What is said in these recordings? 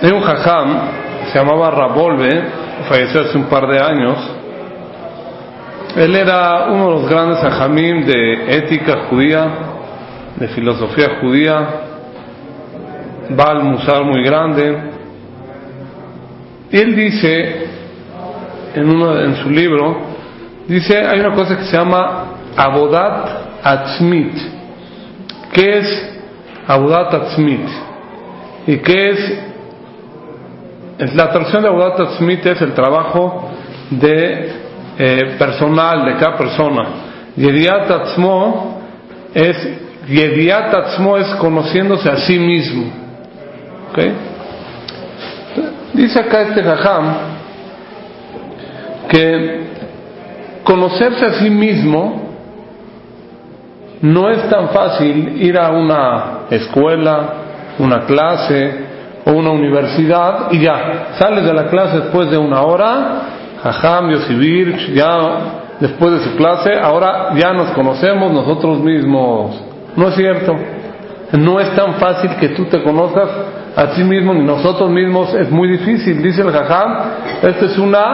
Hay un jajam, se llamaba Rabolve, falleció hace un par de años. Él era uno de los grandes jajamim de ética judía, de filosofía judía, Baal Musar muy grande. Y él dice, en su libro, dice, hay una cosa que se llama Avodat Atzmit. ¿Qué es Avodat Atzmit? ¿Y qué es? La traducción de Avodat Atzmit es el trabajo de personal de cada persona. Yediat Atzmo es conociéndose a sí mismo. ¿Okay? Dice acá este jajam que conocerse a sí mismo no es tan fácil ir a una escuela, una clase o una universidad y ya, sales de la clase después de una hora, jajam, Yosivir, ya después de su clase, ahora ya nos conocemos nosotros mismos. No es cierto. No es tan fácil que tú te conozcas a ti mismo ni nosotros mismos, es muy difícil. Dice el jajam, este es un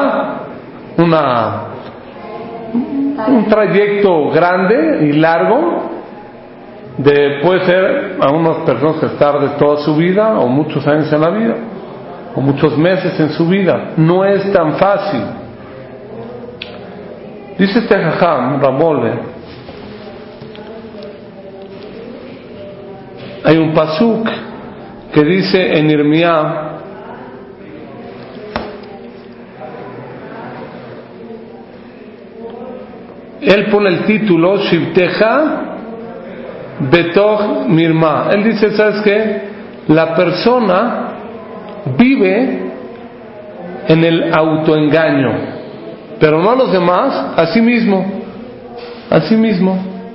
trayecto grande y largo, puede ser a unas personas que estar de toda su vida o muchos años en la vida o muchos meses en su vida. No es tan fácil. Dice este jajam, Rabolve, hay un pasuk que dice en Irmía, él pone el título Shivteja Betoch Mirma. Él dice, ¿sabes qué? La persona vive en el autoengaño, pero no a los demás, a sí mismo. A sí mismo.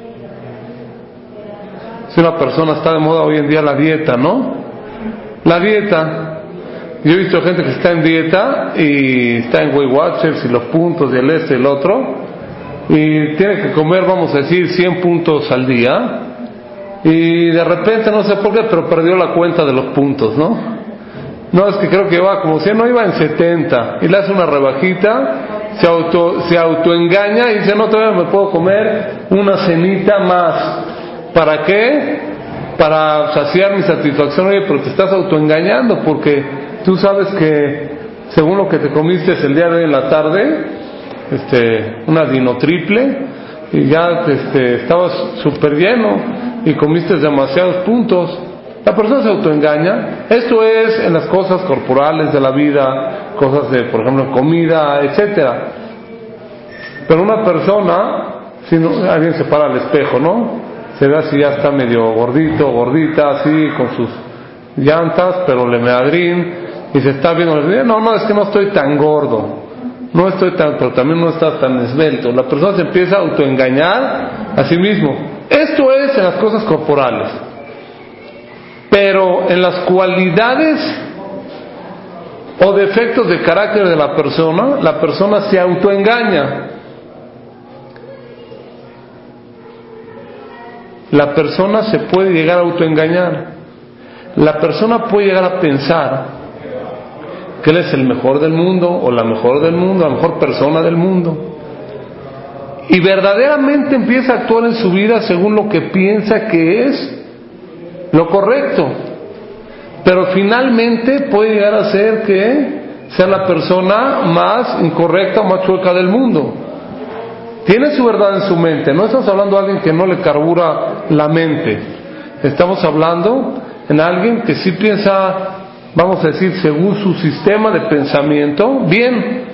Si una persona está de moda hoy en día la dieta, ¿no? La dieta. Yo he visto gente que está en dieta y está en Weight Watchers y los puntos y el y el otro, y tiene que comer, vamos a decir, 100 puntos al día, y de repente no sé por qué, pero perdió la cuenta de los puntos, ¿no? No, es que creo que va como 100, no, iba en 70, y le hace una rebajita, se autoengaña y dice, no, todavía me puedo comer una cenita más. ¿Para qué? Para saciar mi satisfacción. Oye, pero te estás autoengañando, porque tú sabes que según lo que te comiste el día de hoy en la tarde, una Dino triple, y ya estabas súper lleno y comiste demasiados puntos. La persona se autoengaña. Esto es en las cosas corporales de la vida, cosas de, por ejemplo, comida, etcétera. Pero una persona, si no, alguien se para al espejo, ¿no? Se ve así, ya está medio gordito, gordita, así, con sus llantas, pero lemedadrín, y se está viendo, no, es que no estoy tan gordo, no estoy tan, pero también no está tan esbelto. La persona se empieza a autoengañar a sí mismo. Esto es en las cosas corporales. Pero en las cualidades o defectos de carácter de la persona se autoengaña. La persona se puede llegar a autoengañar. La persona puede llegar a pensar que él es el mejor del mundo, o la mejor del mundo, la mejor persona del mundo, y verdaderamente empieza a actuar en su vida según lo que piensa que es lo correcto, pero finalmente puede llegar a ser que sea la persona más incorrecta o más chueca del mundo. Tiene su verdad en su mente. No estamos hablando de alguien que no le carbura la mente. Estamos hablando en alguien que sí piensa, vamos a decir, según su sistema de pensamiento, bien.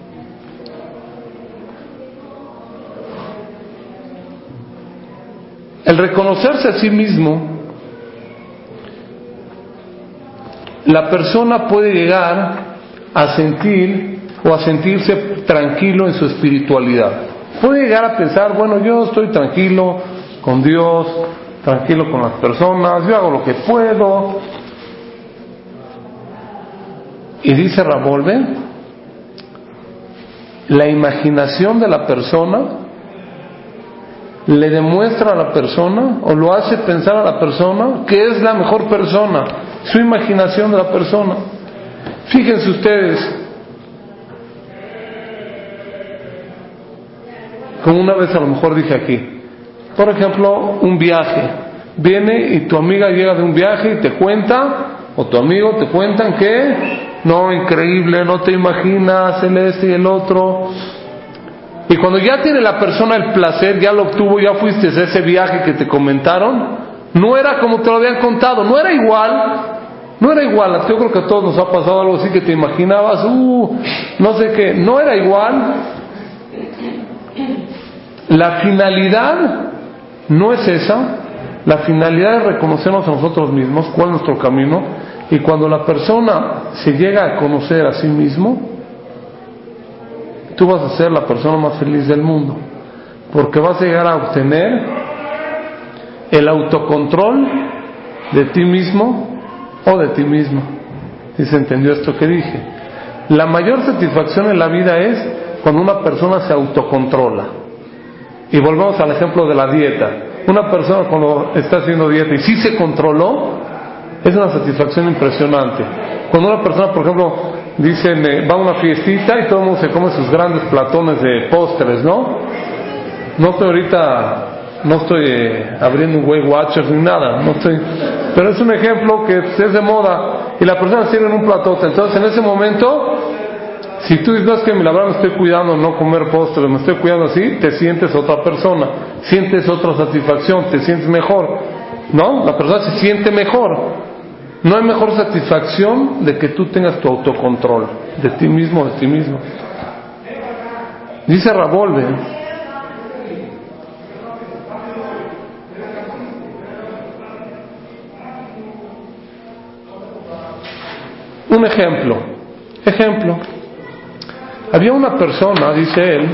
El reconocerse a sí mismo, la persona puede llegar a sentir o a sentirse tranquilo en su espiritualidad. Puede llegar a pensar, bueno, yo estoy tranquilo con Dios, tranquilo con las personas, yo hago lo que puedo. Y dice Rabolve, la imaginación de la persona le demuestra a la persona o lo hace pensar a la persona que es la mejor persona, su imaginación de la persona. Fíjense ustedes, como una vez a lo mejor dije aquí, por ejemplo, un viaje. Viene y tu amiga llega de un viaje y te cuenta, o tu amigo te cuentan que, no, increíble, no te imaginas, el este y el otro. Y cuando ya tiene la persona el placer, ya lo obtuvo, ya fuiste a ese viaje que te comentaron, no era como te lo habían contado, no era igual. No era igual. Yo creo que a todos nos ha pasado algo así que te imaginabas, no sé qué, no era igual. La finalidad no es esa. La finalidad es reconocernos a nosotros mismos, cuál es nuestro camino, y cuando la persona se llega a conocer a sí mismo, tú vas a ser la persona más feliz del mundo, porque vas a llegar a obtener el autocontrol de ti mismo o de ti mismo. ¿Sí se entendió esto que dije? La mayor satisfacción en la vida es cuando una persona se autocontrola. Y volvemos al ejemplo de la dieta. Una persona cuando está haciendo dieta y sí se controló, es una satisfacción impresionante. Cuando una persona, por ejemplo, dicen, va a una fiestita y todo el mundo se come sus grandes platones de postres, ¿no? No estoy abriendo un Weight Watchers ni nada, pero es un ejemplo que es de moda y la persona sirve en un platote. Entonces en ese momento, si tú dices, no, es que la verdad me estoy cuidando no comer postres, me estoy cuidando así, te sientes otra persona, sientes otra satisfacción, te sientes mejor, ¿no? La persona se siente mejor. No hay mejor satisfacción de que tú tengas tu autocontrol de ti mismo, de ti mismo. Dice Ravolve, un ejemplo, había una persona, dice él,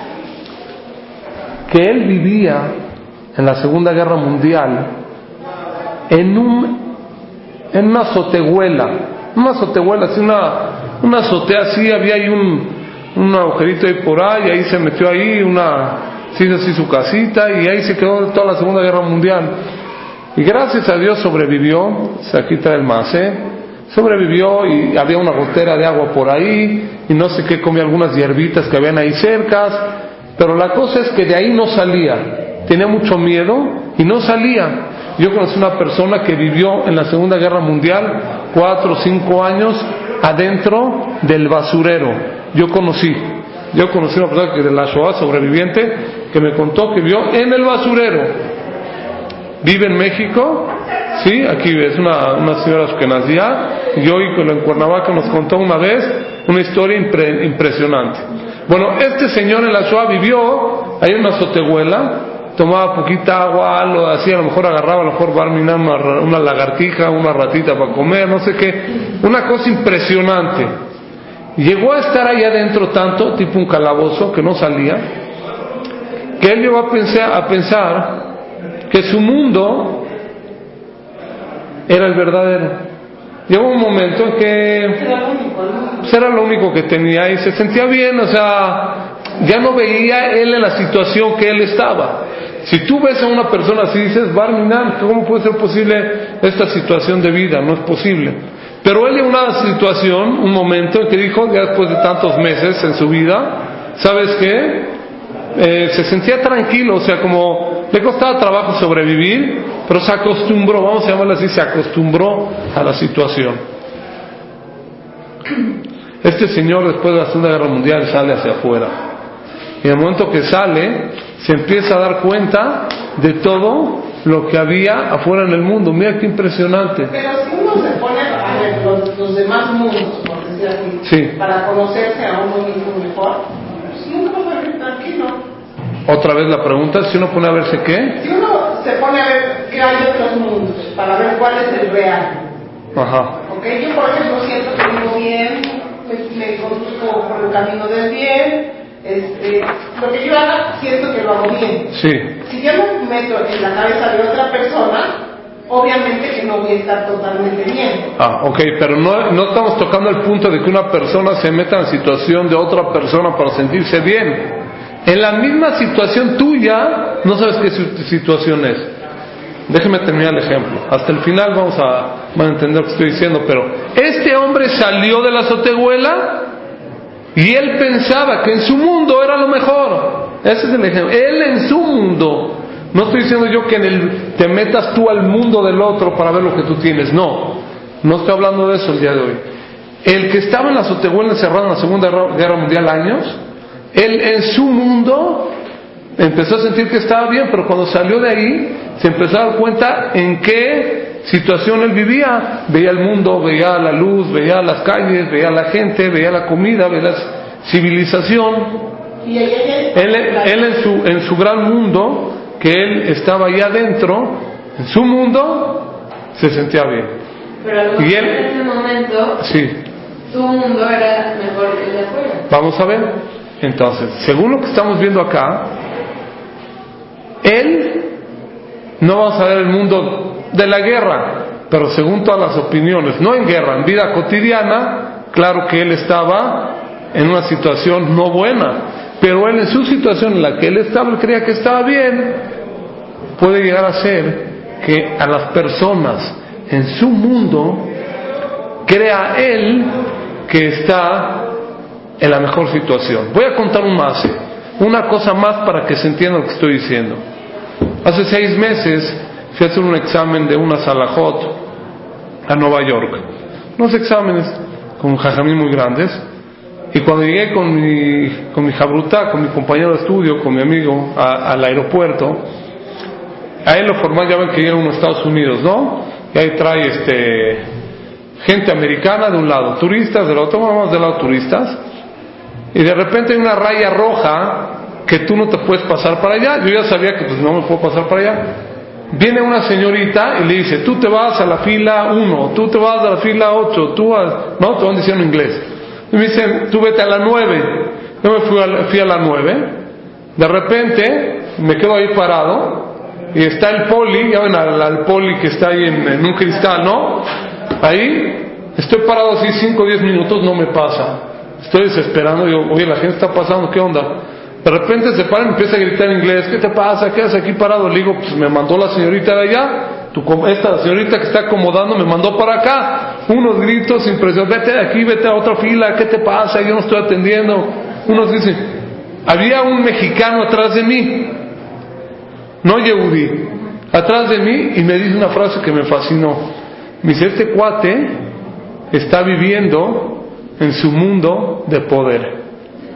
que él vivía en la Segunda Guerra Mundial en una azotehuela, así, una azotea así, había ahí un agujerito ahí por ahí, y ahí se metió ahí, se hizo así su casita, y ahí se quedó toda la Segunda Guerra Mundial. Y gracias a Dios sobrevivió, aquí trae el macé, sobrevivió y había una gotera de agua por ahí, y no sé qué, comía algunas hierbitas que habían ahí cercas, pero la cosa es que de ahí no salía, tenía mucho miedo y no salía. Yo conocí una persona que vivió en la Segunda Guerra Mundial 4 o 5 años adentro del basurero. Yo conocí una persona que de la Shoah, sobreviviente, que me contó que vivió en el basurero. Vive en México, sí, aquí es una señora que nacía, y hoy en Cuernavaca nos contó una vez una historia impresionante. Bueno, este señor en la Shoah vivió ahí en una azotehuela, tomaba poquita agua, lo hacía, a lo mejor agarraba, a lo mejor barminar una lagartija, una ratita para comer, no sé qué, una cosa impresionante. Llegó a estar ahí adentro tanto, tipo un calabozo, que no salía, que él llegó a pensar que su mundo era el verdadero. Llegó un momento en que era lo único que tenía y se sentía bien, o sea, ya no veía él en la situación que él estaba. Si tú ves a una persona así, dices, Barminan, ¿cómo puede ser posible esta situación de vida? No es posible. Pero él en una situación, un momento en que dijo, ya después de tantos meses en su vida, ¿sabes qué? Se sentía tranquilo, o sea, como le costaba trabajo sobrevivir, pero se acostumbró, vamos a llamarlo así, se acostumbró a la situación. Este señor, después de la Segunda Guerra Mundial, sale hacia afuera. Y en el momento que sale, se empieza a dar cuenta de todo lo que había afuera en el mundo. Mira qué impresionante. Pero si uno se pone a ver los demás mundos, por decir así, sí, para conocerse a uno mismo mejor, si uno puede vivir tranquilo. Otra vez la pregunta, si uno pone a verse qué. Si uno se pone a ver qué hay de otros mundos, para ver cuál es el real. Ajá. Okay, yo por ejemplo siento que vivo bien, me conduzco por el camino del bien. Lo que yo haga, siento que lo hago bien. Sí. Si yo me meto en la cabeza de otra persona, obviamente que no voy a estar totalmente bien. Ok, pero no estamos tocando el punto de que una persona se meta en la situación de otra persona para sentirse bien. En la misma situación tuya, no sabes qué situación es. déjeme terminar el ejemplo. Hasta el final van a entender lo que estoy diciendo. Pero este hombre salió de la azotehuela y él pensaba que en su mundo era lo mejor. Ese es el ejemplo. Él en su mundo. No estoy diciendo yo que te metas tú al mundo del otro para ver lo que tú tienes. No estoy hablando de eso el día de hoy. El que estaba en la azotehuela encerrado en la Segunda Guerra Mundial años, él en su mundo empezó a sentir que estaba bien, pero cuando salió de ahí se empezó a dar cuenta en qué situación él vivía. Veía el mundo, veía la luz, veía las calles, veía la gente, veía la comida, veía la civilización. Él en su gran mundo, que él estaba ahí adentro, en su mundo, se sentía bien. Pero a lo mejor en ese momento, sí, su mundo era mejor que el de afuera. Vamos a ver. Entonces, según lo que estamos viendo acá, él no vamos a ver el mundo de la guerra, pero según todas las opiniones, no en guerra, en vida cotidiana, claro que él estaba en una situación no buena, pero él en su situación en la que él estaba, él creía que estaba bien. Puede llegar a ser que a las personas en su mundo crea él que está en la mejor situación. Voy a contar una cosa más para que se entienda lo que estoy diciendo. Hace 6 meses fui a hacer un examen de una salahot a Nueva York. Unos exámenes con jajamí muy grandes. Y cuando llegué con mi jabrutá, con mi compañero de estudio, con mi amigo al aeropuerto, a él lo formal, ya ven que llega uno a Estados Unidos, ¿no? Y ahí trae gente americana de un lado, turistas del otro, vamos del lado turistas. Y de repente hay una raya roja que tú no te puedes pasar para allá. Yo ya sabía que pues no me puedo pasar para allá. Viene una señorita y le dice, tú te vas a la fila 1, tú te vas a la fila 8, no, te van diciendo en inglés. Y me dicen, tú vete a la 9. Yo me fui a la 9. De repente me quedo ahí parado y está el poli, ya ven al poli que está ahí en un cristal, ¿no? Ahí estoy parado así 5 o 10 minutos, no me pasa. Estoy desesperando, digo, oye, la gente está pasando, ¿qué onda? De repente se para y me empieza a gritar en inglés, ¿qué te pasa? ¿Qué haces aquí parado? Le digo, pues me mandó la señorita de allá, esta señorita que está acomodando me mandó para acá. Unos gritos impresionantes, vete de aquí, vete a otra fila, ¿qué te pasa? Yo no estoy atendiendo. Unos dicen, había un mexicano atrás de mí, no Yehudí, atrás de mí, y me dice una frase que me fascinó. Me dice, este cuate está viviendo en su mundo de poder.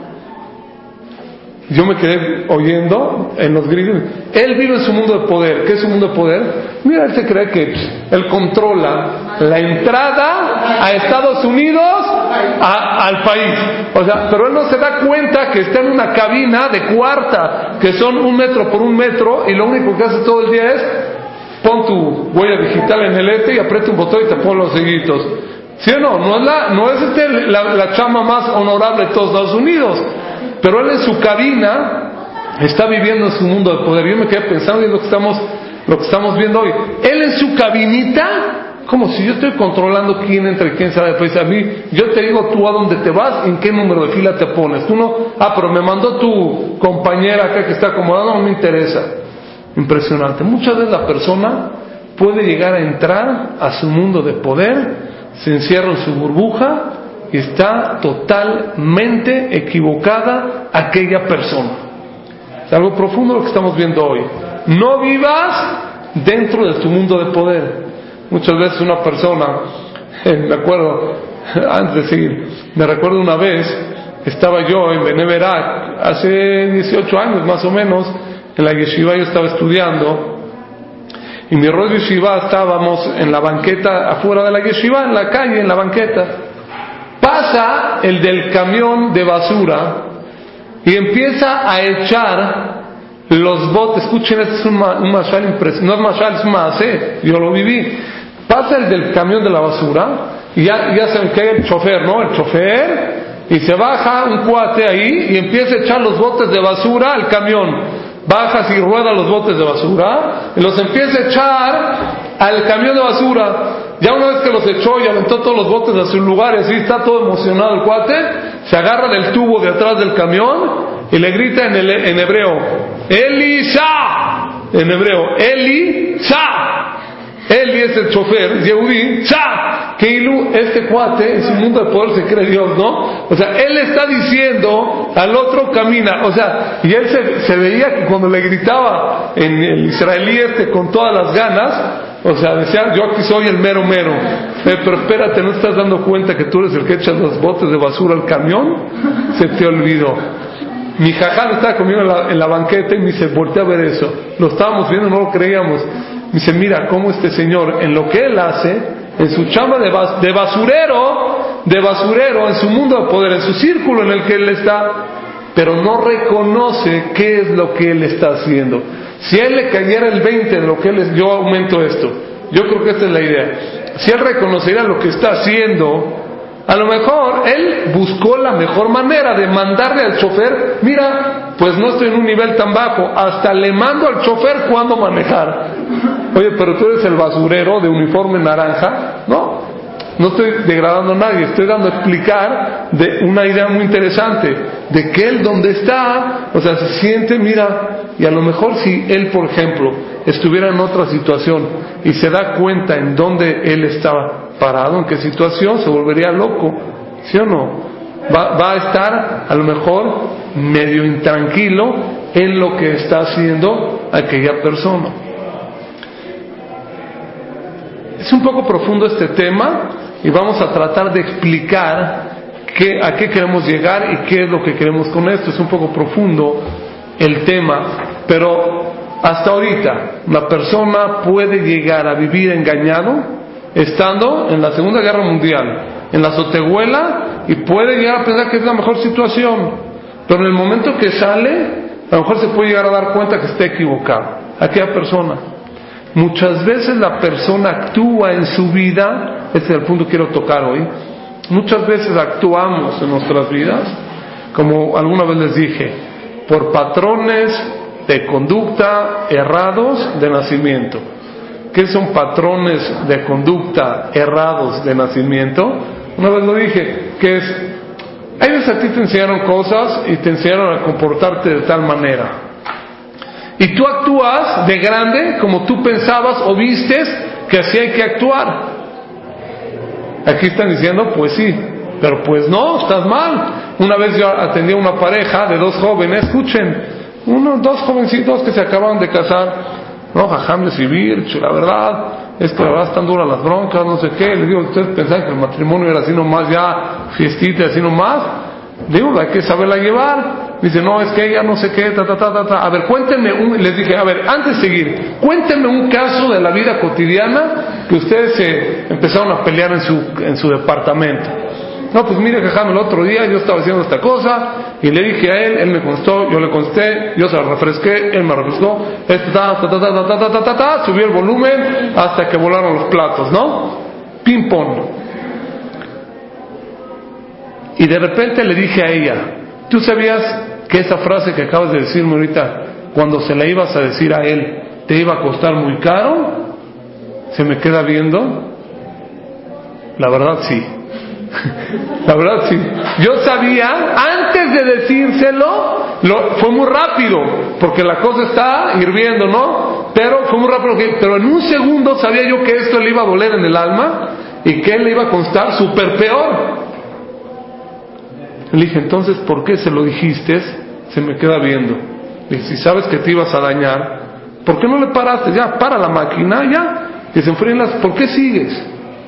Yo me quedé oyendo en los gritos. Él vive en su mundo de poder. ¿Qué es su mundo de poder? Mira, él se cree que él controla la entrada a Estados Unidos al país. O sea, pero él no se da cuenta que está en una cabina de cuarta, que son 1 metro por 1 metro, y lo único que hace todo el día es pon tu huella digital en el y aprieta un botón y te pone los seguitos. ¿Sí o no? No es la chama más honorable de todos Estados Unidos. Pero él en su cabina está viviendo en su mundo de poder. Yo me quedé pensando en lo que estamos viendo hoy. Él en su cabinita, como si yo estoy controlando quién entra y quién sale del país. A mí, yo te digo tú a dónde te vas, en qué número de fila te pones. Tú no, pero me mandó tu compañera acá que está acomodando, no me interesa. Impresionante. Muchas veces la persona puede llegar a entrar a su mundo de poder, se encierra en su burbuja y está totalmente equivocada aquella persona. Es algo profundo lo que estamos viendo hoy. No vivas dentro de tu mundo de poder. Muchas veces una persona, me acuerdo, antes de seguir, me recuerdo una vez, estaba yo en Beneverak, hace 18 años más o menos, en la yeshiva yo estaba estudiando, y mi rollo yeshiva estábamos en la banqueta, afuera de la yeshiva, en la calle, en la banqueta. Pasa el del camión de basura y empieza a echar los botes. Escuchen, este es un mashal impresionante. No es mashal, es más, yo lo viví. Pasa el del camión de la basura y ya saben que hay el chofer, ¿no? El chofer, y se baja un cuate ahí y empieza a echar los botes de basura al camión. Baja y rueda los botes de basura y los empieza a echar al camión de basura. Ya una vez que los echó y aventó todos los botes a sus lugares y está todo emocionado el cuate, se agarra del tubo de atrás del camión y le grita en hebreo, Elisha, en hebreo, Eli, Sa. Eli es el chofer, Yehudí, Sa. Keilu, este cuate, en su mundo de poder se cree Dios, ¿no? O sea, él está diciendo al otro camina, o sea, y él se veía que cuando le gritaba en el israelí con todas las ganas, o sea, decía, yo aquí soy el mero mero, pero espérate, ¿no estás dando cuenta que tú eres el que echa los botes de basura al camión? Se te olvidó. Mi jajá estaba conmigo en la banqueta y me dice, voltea a ver eso. Lo estábamos viendo, no lo creíamos. Me dice, mira cómo este señor, en lo que él hace, en su chamba de basurero, en su mundo de poder, en su círculo en el que él está, pero no reconoce qué es lo que él está haciendo. Si a él le cayera el 20 de lo que él es, yo aumento esto. Yo creo que esta es la idea. Si él reconociera lo que está haciendo, a lo mejor él buscó la mejor manera de mandarle al chofer, mira, pues no estoy en un nivel tan bajo, hasta le mando al chofer cuándo manejar. Oye, pero tú eres el basurero de uniforme naranja. No estoy degradando a nadie, estoy dando a explicar de una idea muy interesante, de que él donde está, o sea, se siente, mira, y a lo mejor si él, por ejemplo, estuviera en otra situación y se da cuenta en dónde él estaba parado, en qué situación, se volvería loco, ¿sí o no? Va a estar a lo mejor medio intranquilo en lo que está haciendo aquella persona. Es un poco profundo este tema y vamos a tratar de explicar a qué queremos llegar y qué es lo que queremos con esto. Es un poco profundo el tema, pero hasta ahorita una persona puede llegar a vivir engañado estando en la Segunda Guerra Mundial, en la azotehuela, y puede llegar a pensar que es la mejor situación, pero en el momento que sale, a lo mejor se puede llegar a dar cuenta que está equivocado. Aquella persona, muchas veces la persona actúa en su vida, este es el punto que quiero tocar hoy, muchas veces actuamos en nuestras vidas, como alguna vez les dije, por patrones de conducta errados de nacimiento. ¿Qué son patrones de conducta errados de nacimiento? Una vez lo dije, que es, a veces a ti te enseñaron cosas y te enseñaron a comportarte de tal manera. Y tú actúas de grande como tú pensabas o vistes que así hay que actuar. Aquí están diciendo, pues sí, pero pues no, estás mal. Una vez yo atendí a una pareja de dos jóvenes, escuchen, dos jovencitos que se acaban de casar. No, jajam de civil, la verdad, es que la verdad están duras las broncas, no sé qué. Le digo, ¿ustedes pensaban que el matrimonio era así nomás, ya fiestita, así nomás? Le digo, hay que saberla llevar. Dice, no, es que ella no sé qué, A ver, cuéntenme les dije, a ver, antes de seguir, cuéntenme un caso de la vida cotidiana que ustedes se empezaron a pelear en su departamento. No, pues mire, jajam, el otro día yo estaba haciendo esta cosa y le dije a él me contestó, yo le contesté, yo se la refresqué, él me refrescó, subió el volumen hasta que volaron los platos, ¿no? Ping pong. Y de repente le dije a ella, ¿tú sabías que esa frase que acabas de decirme ahorita, cuando se la ibas a decir a él, te iba a costar muy caro? ¿Se me queda viendo? La verdad sí. La verdad sí. Yo sabía, antes de decírselo, fue muy rápido, porque la cosa está hirviendo, ¿no? Pero fue muy rápido, pero en un segundo sabía yo que esto le iba a doler en el alma y que él le iba a costar súper peor. Le dije, entonces, ¿por qué se lo dijiste? Se me queda viendo. Le dije, si sabes que te ibas a dañar, ¿por qué no le paraste? Ya, para la máquina, ya, que se enfríen las... ¿Por qué sigues?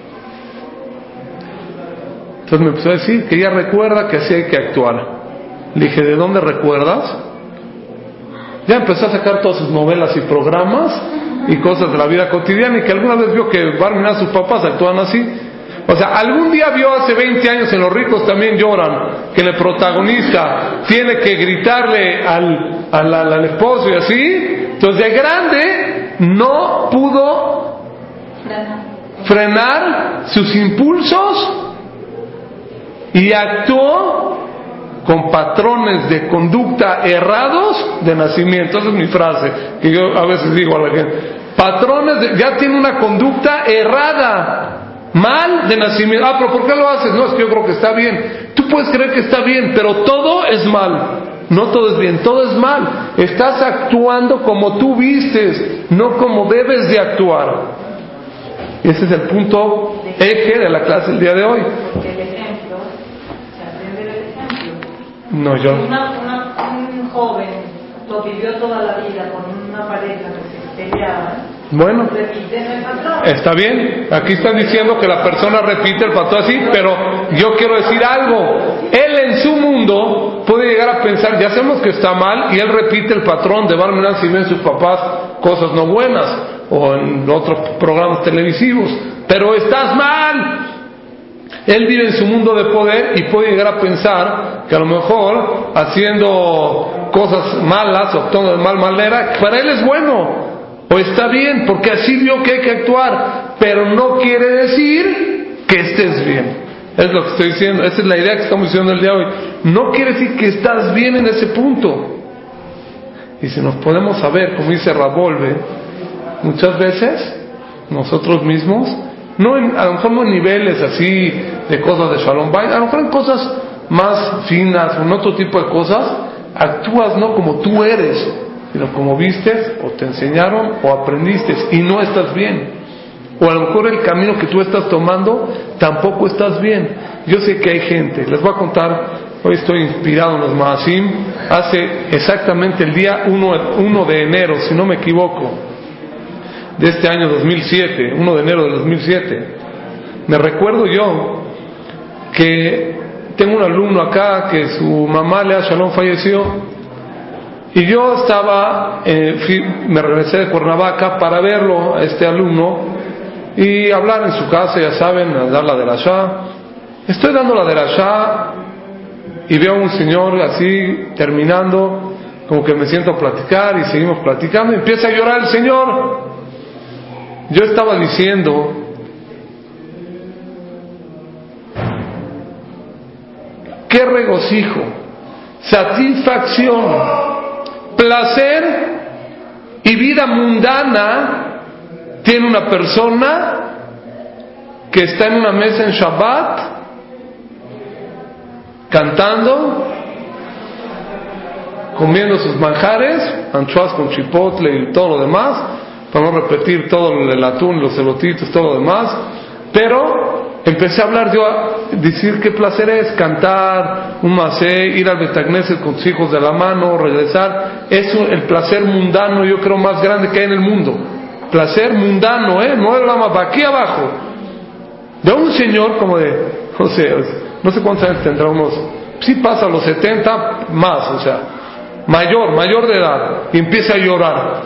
Entonces me empezó a decir que ella recuerda que así hay que actuar. Le dije, ¿de dónde recuerdas? Ya empezó a sacar todas sus novelas y programas y cosas de la vida cotidiana, y que alguna vez vio que Barminan, sus papás actúan así. O sea, algún día vio hace 20 años en Los ricos también lloran, que el protagonista tiene que gritarle al esposo y así. Entonces de grande no pudo frenar sus impulsos y actuó con patrones de conducta errados de nacimiento. Esa es mi frase que yo a veces digo a la gente, ya tiene una conducta errada, mal de nacimiento. Pero ¿por qué lo haces? No, es que yo creo que está bien. Tú puedes creer que está bien, pero todo es mal. No todo es bien, todo es mal. Estás actuando como tú vistes, no como debes de actuar. Ese es el punto eje de la clase del día de hoy. Porque el ejemplo, se aprende del ejemplo. No, yo. Un joven lo vivió toda la vida con una pareja que se peleaba. Bueno, Repiten el patrón. está bien. Aquí están diciendo que la persona repite el patrón así, pero yo quiero decir algo. Él en su mundo puede llegar a pensar, ya sabemos que está mal, y él repite el patrón de Barminan si ven sus papás cosas no buenas, o en otros programas televisivos, pero estás mal. Él vive en su mundo de poder y puede llegar a pensar que a lo mejor haciendo cosas malas o actuando de mal manera, para él es bueno o está bien, porque así vio que hay que actuar, pero no quiere decir que estés bien. Es lo que estoy diciendo, esa es la idea que estamos diciendo el día de hoy. No quiere decir que estás bien en ese punto. Y si nos podemos saber, como dice Ravolve, muchas veces nosotros mismos, a lo mejor no en niveles así de cosas de Shalom Bayit, a lo mejor en cosas más finas o en otro tipo de cosas, actúas no como tú eres, sino como vistes o te enseñaron o aprendiste y no estás bien. O a lo mejor el camino que tú estás tomando tampoco estás bien. Yo sé que hay gente, les voy a contar, hoy estoy inspirado en los Maasim, hace exactamente el día 1 de enero, si no me equivoco, de este año 2007, 1 de enero de 2007, me recuerdo yo que tengo un alumno acá que su mamá, Lea Shalom, falleció, y yo estaba, me regresé de Cuernavaca para verlo a este alumno y hablar en su casa, ya saben, a dar la derashá. Estoy dando la derashá y veo a un señor así terminando, como que me siento a platicar y seguimos platicando y empieza a llorar el señor. Yo estaba diciendo, qué regocijo, satisfacción, placer y vida mundana tiene una persona que está en una mesa en Shabbat cantando, comiendo sus manjares, anchoas con chipotle y todo lo demás, para no repetir todo el atún, los elotitos, todo lo demás. Pero empecé a hablar yo, a decir qué placer es cantar un masé, ir al Betagneset con tus hijos de la mano, regresar. Es el placer mundano, yo creo, más grande que hay en el mundo. Placer mundano, no es la más, aquí abajo. De un señor como de, no sé cuántos años tendrá, sí pasa los 70 más, o sea, mayor de edad, y empieza a llorar.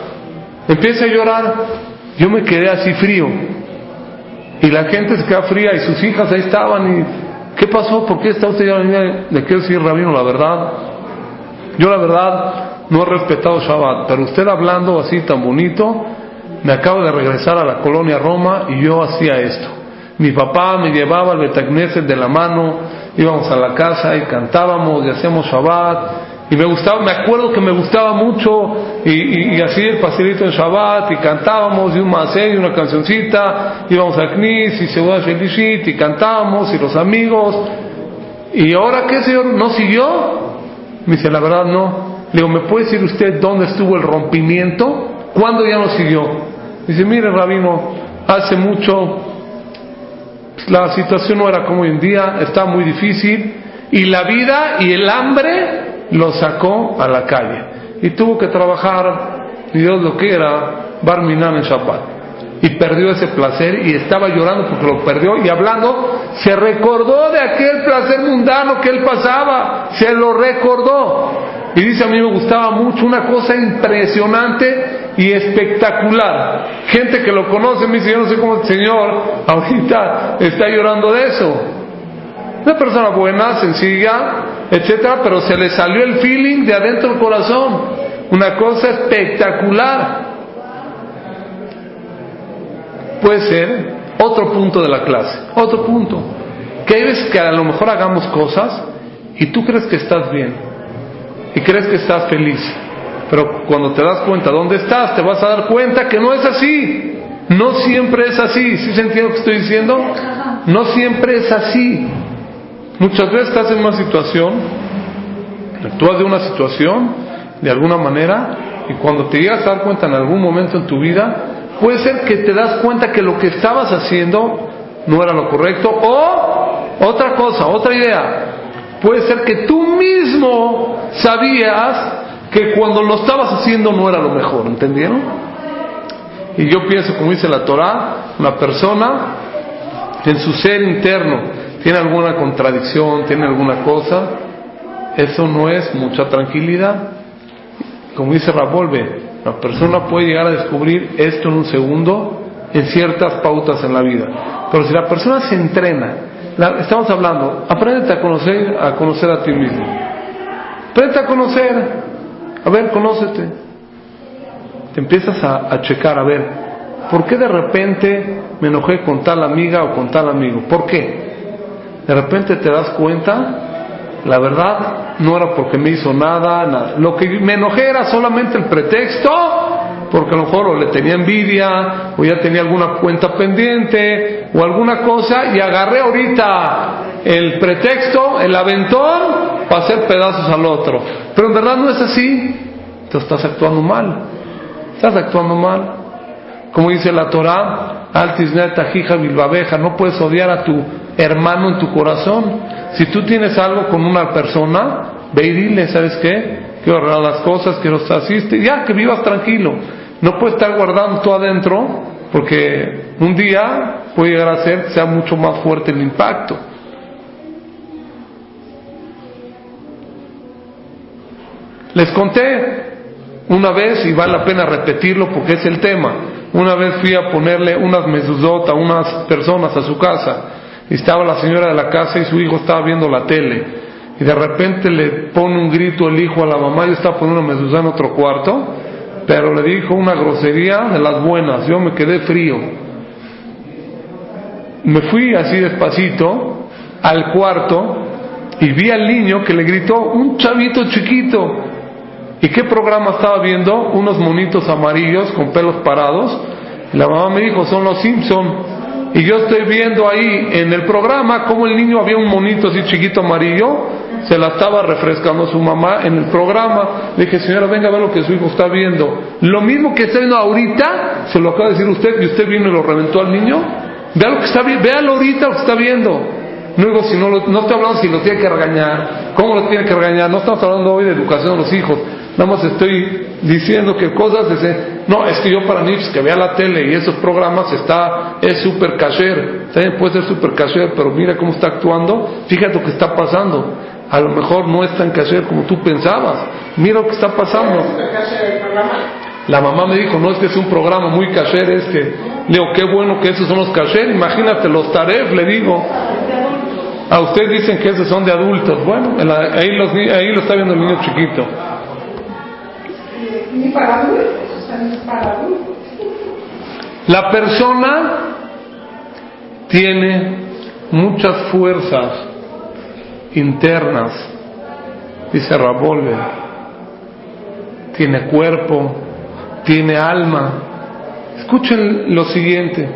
Yo me quedé así frío. Y la gente se queda fría y sus hijas ahí estaban y ¿qué pasó? ¿Por qué está usted llorando? Le quiero decir, rabino, la verdad, yo la verdad no he respetado Shabbat, pero usted hablando así tan bonito, me acabo de regresar a la colonia Roma y yo hacía esto. Mi papá me llevaba al Betagneset de la mano, íbamos a la casa y cantábamos y hacíamos Shabbat. Y me acuerdo que me gustaba mucho y así el pastelito en Shabbat y cantábamos y un masé y una cancioncita, íbamos a Knis y Segunda Shelishit y cantábamos y los amigos. Y ahora qué, señor, ¿no siguió? Me dice, la verdad no. Le digo, ¿me puede decir usted dónde estuvo el rompimiento? ¿Cuándo ya no siguió? Dice, mire, rabino, hace mucho la situación no era como hoy en día, está muy difícil y la vida y el hambre lo sacó a la calle y tuvo que trabajar, y Dios lo que era Barminan en Shabbat, y perdió ese placer y estaba llorando porque lo perdió, y hablando se recordó de aquel placer mundano que él pasaba, se lo recordó y dice, a mí me gustaba mucho, una cosa impresionante y espectacular. Gente que lo conoce me dice, yo no sé cómo el señor ahorita está llorando de eso. Una persona buena, sencilla, etcétera, pero se le salió el feeling de adentro del corazón, una cosa espectacular. Puede ser otro punto de la clase, otro punto, que hay veces que a lo mejor hagamos cosas y tú crees que estás bien y crees que estás feliz, pero cuando te das cuenta dónde estás, te vas a dar cuenta que no es así, no siempre es así. ¿Sí se entiende lo que estoy diciendo? No siempre es así. Muchas veces estás en una situación Actúas de una situación, de alguna manera, y cuando te llegas a dar cuenta en algún momento en tu vida, puede ser que te das cuenta que lo que estabas haciendo no era lo correcto, o otra cosa, otra idea. Puede ser que tú mismo sabías que cuando lo estabas haciendo no era lo mejor, ¿entendieron? Y yo pienso, como dice la Torah, una persona en su ser interno tiene alguna contradicción, tiene alguna cosa, eso no es mucha tranquilidad. Como dice Rabolve, la persona puede llegar a descubrir esto en un segundo en ciertas pautas en la vida, pero si la persona se entrena, estamos hablando, apréndete a conocer a ti mismo, apréndete a conocer, a ver, conócete, te empiezas a checar, a ver, ¿por qué de repente me enojé con tal amiga o con tal amigo? ¿Por qué? De repente te das cuenta, la verdad no era porque me hizo nada, lo que me enojé era solamente el pretexto, porque a lo mejor o le tenía envidia, o ya tenía alguna cuenta pendiente, o alguna cosa, y agarré ahorita el pretexto, el aventón, para hacer pedazos al otro. Pero en verdad no es así. Tú estás actuando mal. Estás actuando mal. Como dice la Torah, Altisneta Jija Bilbabeja, no puedes odiar a tu hermano en tu corazón. Si tú tienes algo con una persona, ve y dile, ¿sabes qué? Quiero arreglar las cosas, quiero estar así, ya, que vivas tranquilo. No puedes estar guardando todo adentro, porque un día puede llegar a ser, sea mucho más fuerte el impacto. Les conté una vez, y vale la pena repetirlo porque es el tema. Una vez fui a ponerle unas mezuzot a unas personas a su casa, y estaba la señora de la casa y su hijo estaba viendo la tele, y de repente le pone un grito el hijo a la mamá. Yo estaba poniendo una mezuzá en otro cuarto, pero le dijo una grosería de las buenas. Yo me quedé frío. Me fui así despacito al cuarto y vi al niño que le gritó, un chavito chiquito. ¿Y qué programa estaba viendo? Unos monitos amarillos con pelos parados. Y la mamá me dijo, son los Simpson. Y yo estoy viendo ahí en el programa cómo el niño, había un monito así chiquito amarillo, se la estaba refrescando su mamá en el programa. Le dije, señora, venga a ver lo que su hijo está viendo. Lo mismo que está viendo ahorita, se lo acaba de decir usted, y usted vino y lo reventó al niño. Vea lo que está viendo, véalo ahorita lo que está viendo. No digo, si no estoy hablando si lo tiene que regañar, cómo lo tiene que regañar. No estamos hablando hoy de educación de los hijos. Nada más estoy diciendo que cosas no, es que yo para mí, pues, que vea la tele y esos programas es super kasher. También puede ser super kasher, pero mira cómo está actuando, fíjate lo que está pasando. A lo mejor no es tan kasher como tú pensabas. Mira lo que está pasando. La mamá me dijo, no, es que es un programa muy kasher este. Le digo, qué bueno que esos son los kasher. Imagínate los taref, le digo. A ustedes dicen que esos son de adultos. Bueno, ahí lo está viendo el niño chiquito. Ni para adultos, ni para adultos. La persona tiene muchas fuerzas internas, dice Rabolve. Tiene cuerpo, tiene alma. Escuchen lo siguiente.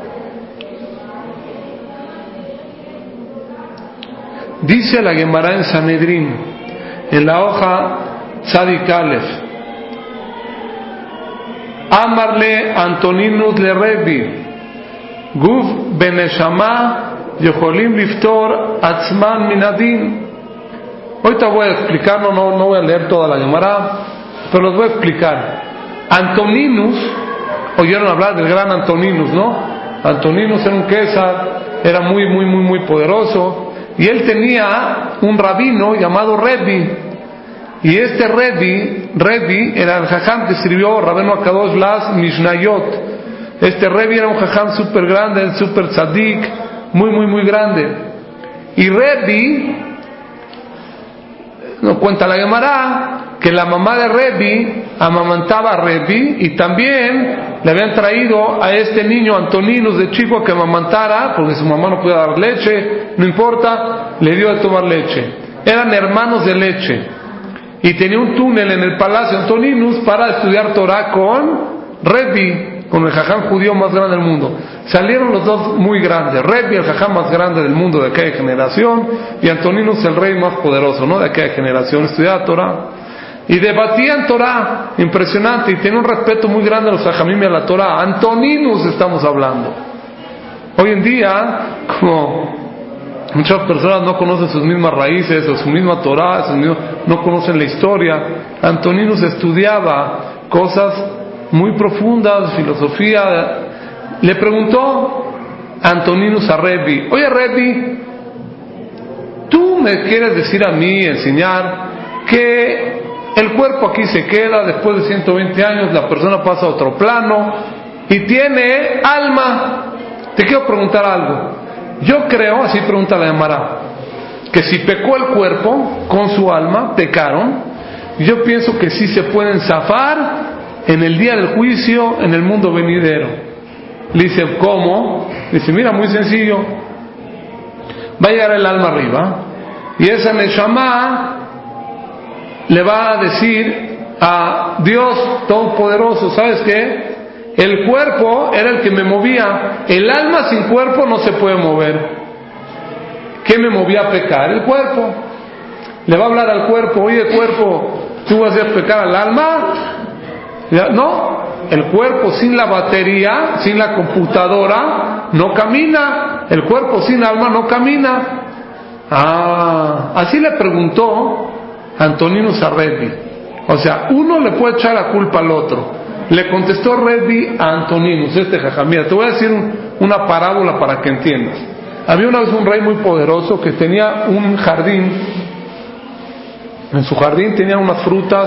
Dice la Gemara en Sanedrín, en la hoja Tzadik Aleph, Amarle Antoninus le Rebbi, Guf beneshama yocholim liftor atzman minadin. Ahorita voy a explicar, no voy a leer toda la Gemara, pero los voy a explicar. Antoninus, oyeron hablar del gran Antoninus, ¿no? Antoninus era un César, era muy poderoso, y él tenía un rabino llamado Rebbi. Y este Rebbi era el jajam que escribió Rabbeinu Akadosh las Mishnayot. Este Rebbi era un jajam súper grande, súper tzadik, muy grande. Y Rebbi, nos cuenta la Gemara, que la mamá de Rebbi amamantaba a Rebbi, y también le habían traído a este niño Antoninus de chico a que amamantara, porque su mamá no podía dar leche, no importa, le dio de tomar leche. Eran hermanos de leche. Y tenía un túnel en el palacio Antoninus para estudiar Torah con Rebbi. con el jajam judío más grande del mundo. Salieron los dos muy grandes, Rebbe, el jajam más grande del mundo de aquella generación, y Antoninus, el rey más poderoso, ¿no?, de aquella generación. Estudiaba Torah y debatían Torah, impresionante, y tiene un respeto muy grande a los jajamim y a la Torah. Antoninus estamos hablando. Hoy en día, como muchas personas no conocen sus mismas raíces o su misma Torah, no conocen la historia, Antoninus estudiaba cosas muy profundas, filosofía. Le preguntó Antoninus a Rebbe: oye Rebbe, ¿tú me quieres decir a mí, enseñar que el cuerpo aquí se queda, después de 120 años la persona pasa a otro plano y tiene alma? Te quiero preguntar algo. Yo creo, así pregunta la Gemara, que si pecó el cuerpo con su alma, pecaron. Yo pienso que sí se pueden zafar en el día del juicio, en el mundo venidero. Le dice: ¿cómo? Le dice: mira, muy sencillo. Va a llegar el alma arriba y esa Neshama le va a decir a Dios Todopoderoso: ¿sabes qué? El cuerpo era el que me movía. El alma sin cuerpo no se puede mover. ¿Qué me movía a pecar? El cuerpo. Le va a hablar al cuerpo: oye, cuerpo, ¿tú vas a hacer pecar al alma? No, el cuerpo sin la batería, sin la computadora, no camina. El cuerpo sin alma no camina. Así le preguntó Antoninus a Rebbe. O sea, uno le puede echar la culpa al otro. Le contestó Rebbe a Antoninus, jajam. Mira, te voy a decir una parábola para que entiendas. Había una vez un rey muy poderoso que tenía un jardín. En su jardín tenía unas frutas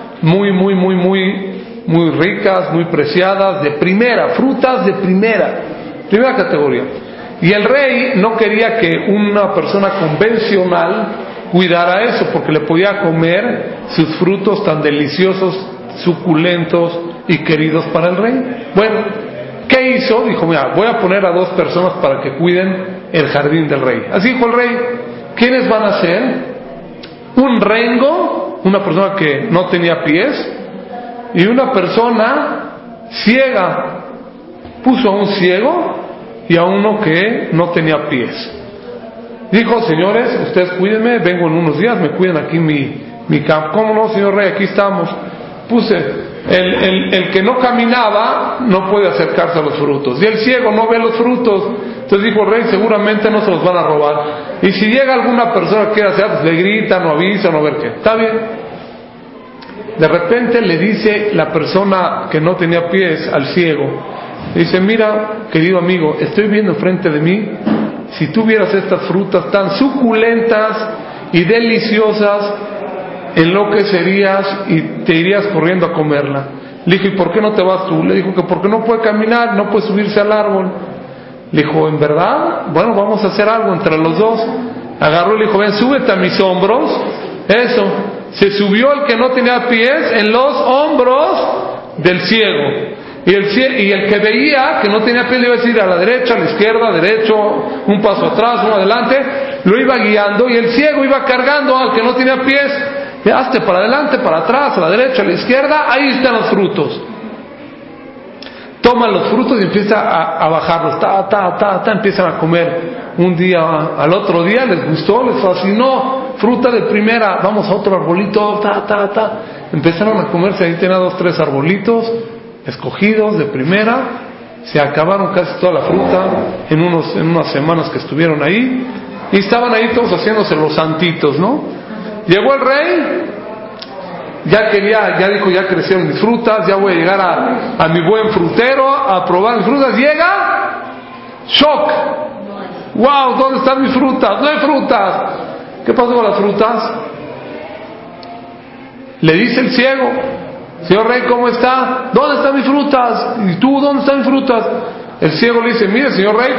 muy ricas, muy preciadas, de primera, frutas de primera categoría. Y el rey no quería que una persona convencional cuidara eso, porque le podía comer sus frutos tan deliciosos, suculentos y queridos para el rey. Bueno, ¿qué hizo? Dijo: mira, voy a poner a 2 personas para que cuiden el jardín del rey. Así dijo el rey. ¿Quiénes van a ser? Un rengo, una persona que no tenía pies, y una persona ciega. Puso a un ciego y a uno que no tenía pies. Dijo: señores, ustedes cuídenme, vengo en unos días, me cuiden aquí mi campo. ¿Cómo no, señor rey? Aquí estamos. Puse el que no caminaba no puede acercarse a los frutos, y el ciego no ve los frutos. Entonces dijo el rey: seguramente no se los van a robar, y si llega alguna persona que quiera hacer, pues le gritan o avisan o ver qué. Está bien. De repente le dice la persona que no tenía pies al ciego, le dice: mira, querido amigo, estoy viendo enfrente de mí, si tú vieras estas frutas tan suculentas y deliciosas, enloquecerías y te irías corriendo a comerla. Le dijo: ¿y por qué no te vas tú? Le dijo que porque no puede caminar, no puede subirse al árbol. Le dijo: ¿en verdad? Bueno, vamos a hacer algo entre los dos. Agarró y le dijo: ven, súbete a mis hombros. Eso. Se subió el que no tenía pies en los hombros del ciego. Y el que veía que no tenía pies le iba a decir a la derecha, a la izquierda, derecho, un paso atrás, uno adelante. Lo iba guiando, y el ciego iba cargando al que no tenía pies. Hazte para adelante, para atrás, a la derecha, a la izquierda. Ahí están los frutos. Toman los frutos y empieza a bajarlos. Empiezan a comer. Un día, al otro día les gustó, les fascinó. Fruta de primera, vamos a otro arbolito. Empezaron a comerse. Ahí tenía 2, 3 arbolitos escogidos de primera. Se acabaron casi toda la fruta en unas semanas que estuvieron ahí. Y estaban ahí todos haciéndose los santitos, ¿no? Llegó el rey. Ya dijo: ya crecieron mis frutas, ya voy a llegar a mi buen frutero a probar mis frutas. Llega, shock. Wow, ¿dónde están mis frutas? No hay frutas. ¿Qué pasó con las frutas? Le dice el ciego: señor rey, ¿cómo está? ¿Dónde están mis frutas? ¿Y tú dónde están mis frutas? El ciego le dice: mire, señor rey,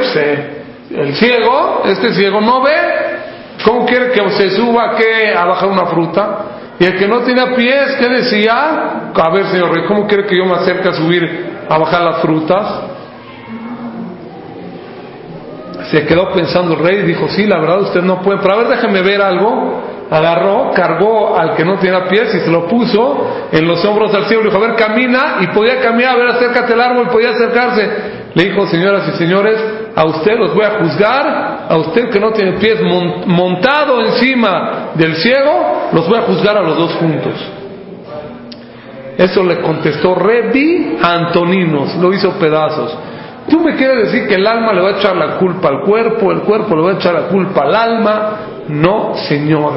este ciego no ve. ¿Cómo quiere que se suba a bajar una fruta? Y el que no tenía pies, ¿qué decía? A ver, señor rey, ¿cómo quiere que yo me acerque a subir a bajar las frutas? Se quedó pensando el rey y dijo: sí, la verdad usted no puede, pero a ver, déjeme ver algo. agarró, cargó al que no tenía pies y se lo puso en los hombros al ciego. Le dijo, a ver, camina, y podía caminar. A ver, acércate al árbol, podía acercarse. Le dijo, señoras y señores, a usted los voy a juzgar, a usted que no tiene pies, montado encima del ciego, los voy a juzgar a los dos juntos. Eso le contestó Rebbi Antoninos, lo hizo pedazos. ¿Tú me quieres decir que el alma le va a echar la culpa al cuerpo, el cuerpo le va a echar la culpa al alma? No, señor.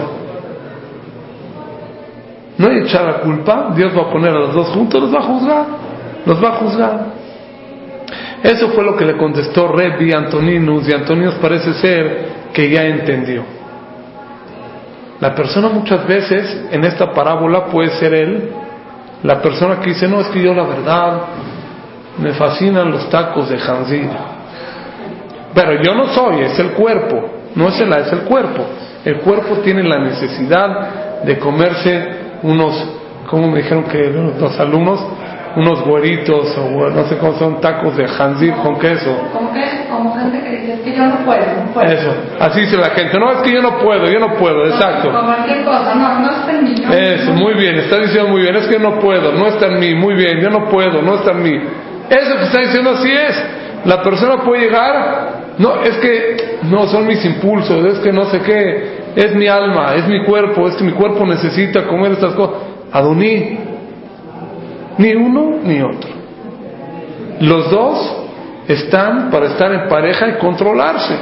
No hay que echar la culpa. Dios va a poner a los dos juntos, los va a juzgar. Los va a juzgar. Eso fue lo que le contestó Rebbi Antoninos, y Antoninos parece ser que ya entendió. La persona muchas veces en esta parábola puede ser él, la persona que dice, no, es que yo la verdad me fascinan los tacos de Hanzir, pero yo no soy, es el cuerpo, no es es el cuerpo. El cuerpo tiene la necesidad de comerse unos, como me dijeron que los alumnos, unos güeritos o no sé cómo son, tacos de Hanzir con queso. Como gente que dice, es que yo no puedo. Eso, así dice la gente, no, es que yo no puedo, exacto. Como cualquier cosa, no está en mí. Eso, muy bien, está diciendo muy bien, es que no puedo, no está en mí, muy bien, yo no puedo, no está en mí. Eso que está diciendo así es. La persona puede llegar, no, es que no son mis impulsos, es que no sé qué, es mi alma, es mi cuerpo, es que mi cuerpo necesita comer estas cosas. Adoní, ni uno ni otro. Los dos están para estar en pareja y controlarse.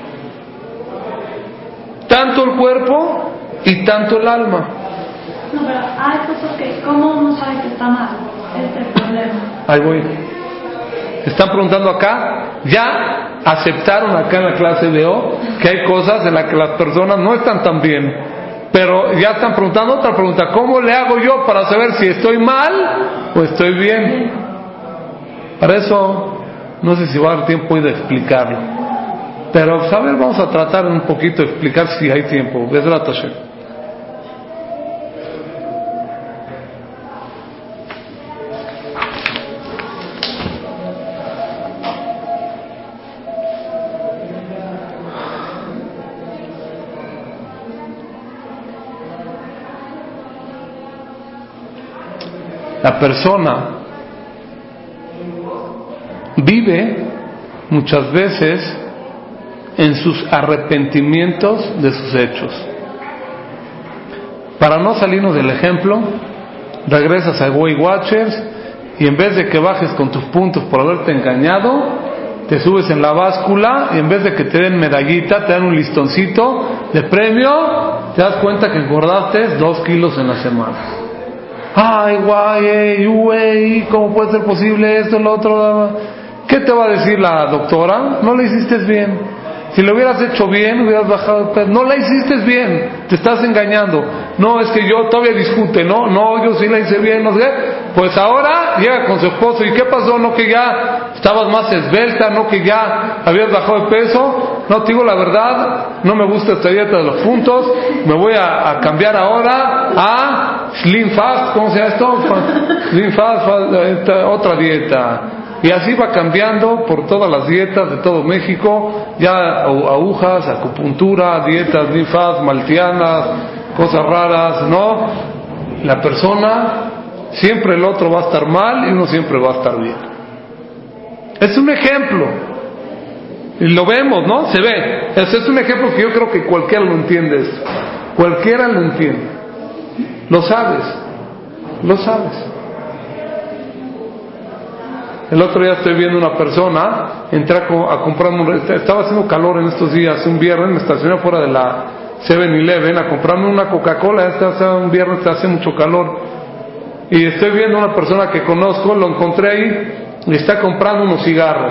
Tanto el cuerpo y tanto el alma. No, pero hay cosas que, ¿cómo uno sabe que está mal? Este es el problema. Ahí voy. Están preguntando acá, ya aceptaron acá en la clase de hoy que hay cosas en las que las personas no están tan bien, pero ya están preguntando otra pregunta, ¿cómo le hago yo para saber si estoy mal o estoy bien? Para eso no sé si va a dar tiempo hoy de explicarlo, pero a ver, vamos a tratar un poquito de explicar si hay tiempo. Bezrat Hashem. La persona vive muchas veces en sus arrepentimientos de sus hechos. Para no salirnos del ejemplo, regresas a Weight Watchers y en vez de que bajes con tus puntos por haberte engañado, te subes en la báscula y en vez de que te den medallita, te dan un listoncito de premio, te das cuenta que engordaste 2 kilos en la semana. Ay, guay, ¿cómo puede ser posible esto, lo otro? ¿Qué te va a decir la doctora? No le hiciste bien. Si lo hubieras hecho bien, hubieras bajado el peso. No la hiciste bien, te estás engañando. No, es que yo todavía discute, no, yo sí la hice bien, no sé. Pues ahora llega con su esposo, ¿y qué pasó? No, que ya estabas más esbelta, no, que ya habías bajado el peso. No, te digo la verdad, no me gusta esta dieta de los puntos, me voy a cambiar ahora a Slim Fast, ¿cómo se llama esto? Slim Fast, otra dieta. Y así va cambiando por todas las dietas de todo México, ya agujas, acupuntura, dietas Slim Fast, maltianas, cosas raras, ¿no? La persona, siempre el otro va a estar mal y uno siempre va a estar bien. Es un ejemplo. Y lo vemos, ¿no? Se ve. Ese es un ejemplo que yo creo que cualquiera lo entiende esto. Cualquiera lo entiende. Lo sabes. El otro día estoy viendo una persona, entré a comprar, estaba haciendo calor en estos días, un viernes, me estacioné fuera de la 7-Eleven a comprarme una Coca-Cola, un viernes hace mucho calor, y estoy viendo una persona que conozco, lo encontré ahí, y está comprando unos cigarros.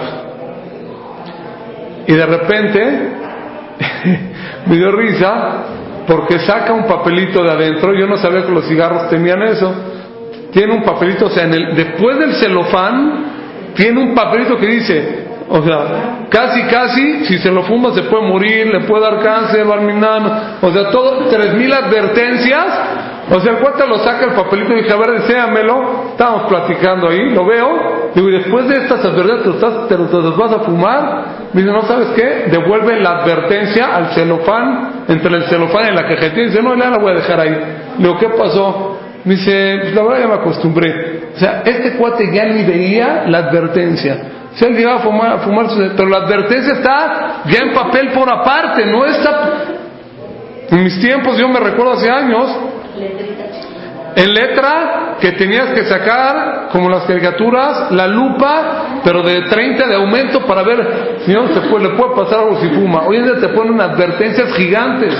Y de repente me dio risa porque saca un papelito de adentro. Yo no sabía que los cigarros tenían eso. Tiene un papelito, o sea, después del celofán tiene un papelito que dice, o sea, casi si se lo fuma se puede morir, le puede dar cáncer, barminano, o sea, todo 3000 advertencias O sea, el cuate lo saca el papelito y dije, a ver, enséñamelo. Estábamos platicando ahí, lo veo. Digo, y después de estas advertencias, ¿te los vas a fumar? Me dice, no, ¿sabes qué? Devuelve la advertencia al celofán, entre el celofán y la cajetilla. Y dice, no, ya la voy a dejar ahí. Le digo, ¿qué pasó? Me dice, pues la verdad ya me acostumbré. O sea, este cuate ya ni veía la advertencia. O sea, él llegaba a fumar, pero la advertencia está ya en papel por aparte, no está. En mis tiempos, yo me recuerdo hace años, en letra que tenías que sacar, como las caricaturas, la lupa, pero de 30 de aumento para ver si no le puede pasar algo si fuma. Hoy en día te ponen advertencias gigantes,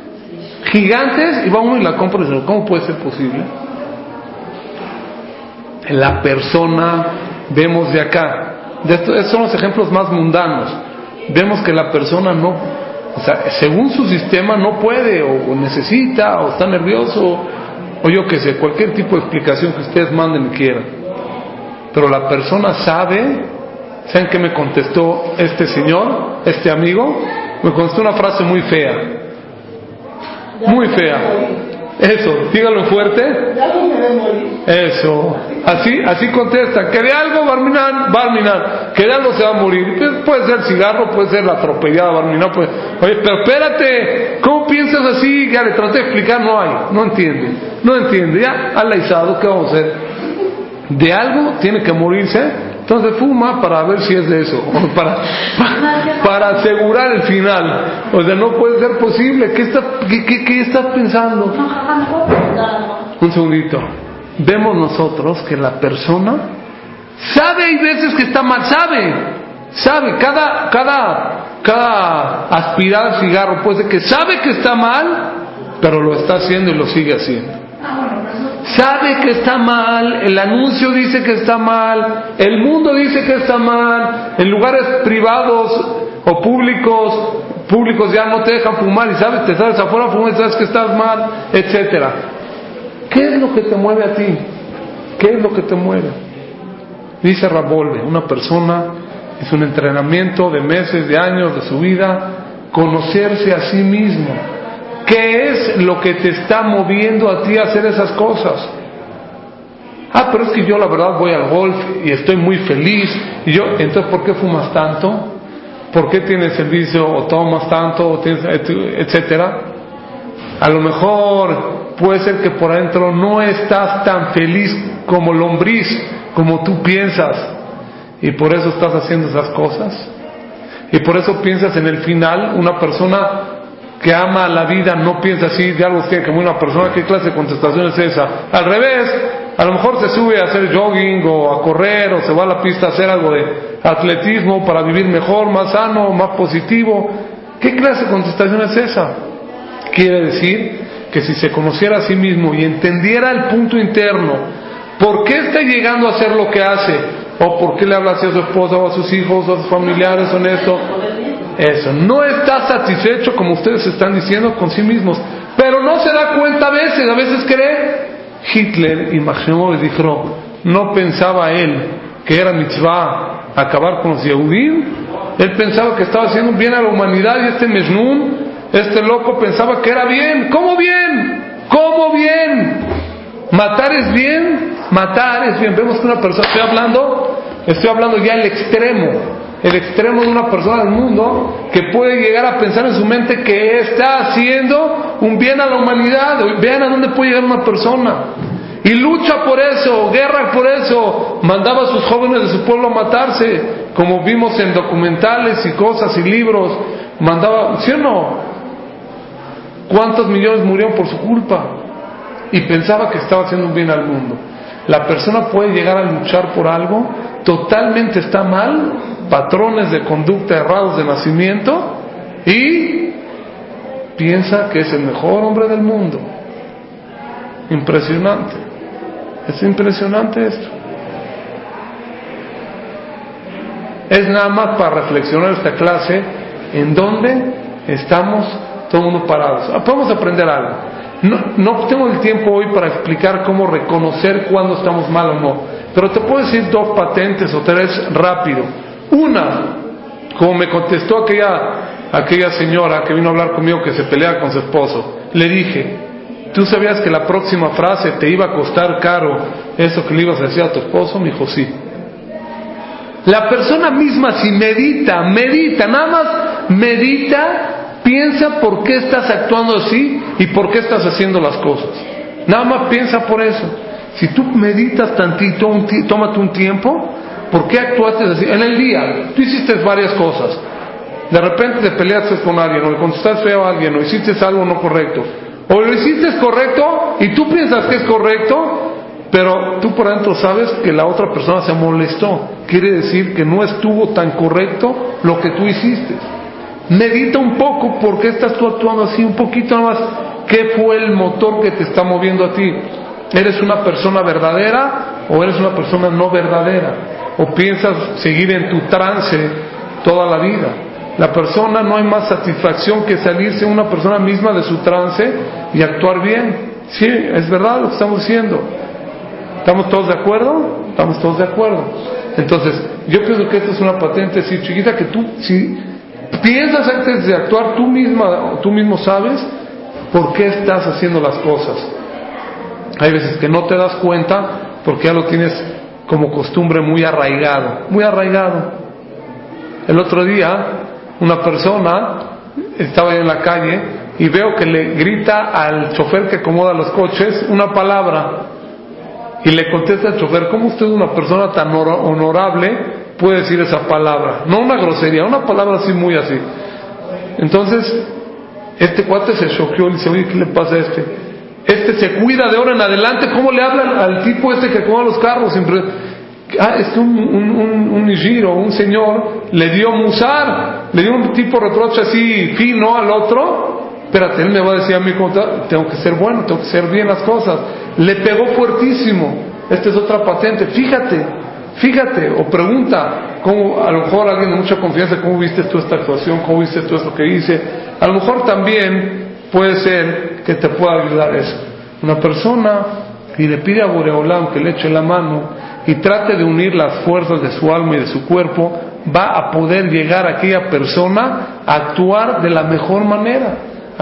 y va uno y la compra y dice, ¿cómo puede ser posible? La persona, vemos de acá, estos son los ejemplos más mundanos, vemos que la persona no, o sea, según su sistema no puede, o necesita, o está nervioso, o yo qué sé, cualquier tipo de explicación que ustedes manden y quieran. Pero la persona sabe. ¿Saben qué me contestó este señor, este amigo? Me contestó una frase muy fea. Muy fea. Eso, dígalo fuerte. Eso. Así contesta. Que de algo Barminan, que de algo se va a morir. Puede ser cigarro, puede ser la atropellada Barminan. Oye, pero espérate, ¿cómo piensas así? Ya le traté de explicar, no entiende. Ya, alaizado, ¿qué vamos a hacer? De algo tiene que morirse. Entonces fuma para ver si es de eso, para asegurar el final. O sea, no puede ser posible. ¿Qué estás pensando? Un segundito. Vemos nosotros que la persona sabe, hay veces que está mal, sabe, cada aspirar cigarro puede ser que sabe que está mal, pero lo está haciendo y lo sigue haciendo. Sabe que está mal, el anuncio dice que está mal, el mundo dice que está mal, en lugares privados o públicos ya no te dejan fumar y te sales afuera a fumar y sabes que estás mal, etcétera. ¿Qué es lo que te mueve a ti? ¿Qué es lo que te mueve? Dice Rabolde, una persona es un entrenamiento de meses, de años, de su vida, conocerse a sí mismo. ¿Qué es lo que te está moviendo a ti a hacer esas cosas? Pero es que yo la verdad voy al golf y estoy muy feliz. Entonces, ¿por qué fumas tanto? ¿Por qué tienes el vicio o tomas tanto, etcétera? A lo mejor puede ser que por adentro no estás tan feliz como lombriz, como tú piensas, y por eso estás haciendo esas cosas. Y por eso piensas en el final, una persona que ama la vida no piensa así, de algo que como una persona. ¿Qué clase de contestación es esa? Al revés, a lo mejor se sube a hacer jogging o a correr o se va a la pista a hacer algo de atletismo para vivir mejor, más sano, más positivo. ¿Qué clase de contestación es esa? Quiere decir que si se conociera a sí mismo y entendiera el punto interno, ¿por qué está llegando a hacer lo que hace? ¿O por qué le habla así a su esposa o a sus hijos o a sus familiares o en esto? Eso, no está satisfecho, como ustedes están diciendo, con sí mismos, pero no se da cuenta a veces cree. Hitler, imaginó, dijo, no pensaba él que era mitzvah acabar con los Yehudim. Él pensaba que estaba haciendo un bien a la humanidad, y este Mejnun, este loco, pensaba que era bien. ¿Cómo bien? Matar es bien. Vemos que una persona, estoy hablando ya el extremo de una persona del mundo que puede llegar a pensar en su mente que está haciendo un bien a la humanidad. Vean a dónde puede llegar una persona, y lucha por eso, guerra por eso, mandaba a sus jóvenes de su pueblo a matarse, como vimos en documentales y cosas y libros, mandaba, ¿sí o no? ¿Cuántos millones murieron por su culpa? Y pensaba que estaba haciendo un bien al mundo. La persona puede llegar a luchar por algo, totalmente está mal, patrones de conducta errados de nacimiento, y piensa que es el mejor hombre del mundo. Impresionante. Es impresionante esto. Es nada más para reflexionar esta clase en dónde estamos todo el mundo parados. Podemos aprender algo. No tengo el tiempo hoy para explicar cómo reconocer cuándo estamos mal o no, pero te puedo decir 2 patentes o 3 rápido. Una, como me contestó aquella señora que vino a hablar conmigo que se pelea con su esposo, le dije, ¿Tú sabías que la próxima frase te iba a costar caro eso que le ibas a decir a tu esposo? Me dijo, sí. La persona misma, si medita, nada más medita, piensa por qué estás actuando así y por qué estás haciendo las cosas. Nada más piensa por eso. Si tú meditas tantito, tómate un tiempo, ¿por qué actuaste así? En el día, tú hiciste varias cosas. De repente te peleaste con alguien, o le contestaste feo a alguien, o hiciste algo no correcto. O lo hiciste correcto y tú piensas que es correcto, pero tú por dentro sabes que la otra persona se molestó. Quiere decir que no estuvo tan correcto lo que tú hiciste. Medita un poco por qué estás tú actuando así, un poquito más. ¿Qué fue el motor que te está moviendo a ti? ¿Eres una persona verdadera o eres una persona no verdadera? ¿O piensas seguir en tu trance toda la vida? La persona, no hay más satisfacción que salirse una persona misma de su trance y actuar bien. Sí, es verdad lo que estamos diciendo. ¿Estamos todos de acuerdo? Estamos todos de acuerdo. Entonces, yo pienso que esta es una patente, sí, chiquita, que tú, si piensas antes de actuar, tú mismo sabes por qué estás haciendo las cosas. Hay veces que no te das cuenta porque ya lo tienes como costumbre muy arraigado. El otro día, una persona estaba ahí en la calle y veo que le grita al chofer que acomoda los coches una palabra. Y le contesta al chofer, ¿cómo usted, una persona tan honorable, puede decir esa palabra? No una grosería, una palabra así, muy así. Entonces, este cuate se choqueó y le dice, oye, ¿qué le pasa a este? Este se cuida de ahora en adelante. ¿Cómo le hablan al tipo este que acomoda los carros? Siempre, es que un nijiro, un señor, le dio musar, le dio un tipo de reproche así fino al otro. Espérate, él me va a decir a mí, tengo que ser bueno, tengo que hacer bien las cosas. Le pegó fuertísimo. Esta es otra patente. Fíjate, o pregunta, ¿cómo, a lo mejor alguien de mucha confianza, ¿cómo viste tú esta actuación? ¿Cómo viste tú esto que hice? A lo mejor también puede ser que te pueda ayudar eso. Una persona y le pide a Boreolam que le eche la mano y trate de unir las fuerzas de su alma y de su cuerpo, va a poder llegar a aquella persona a actuar de la mejor manera.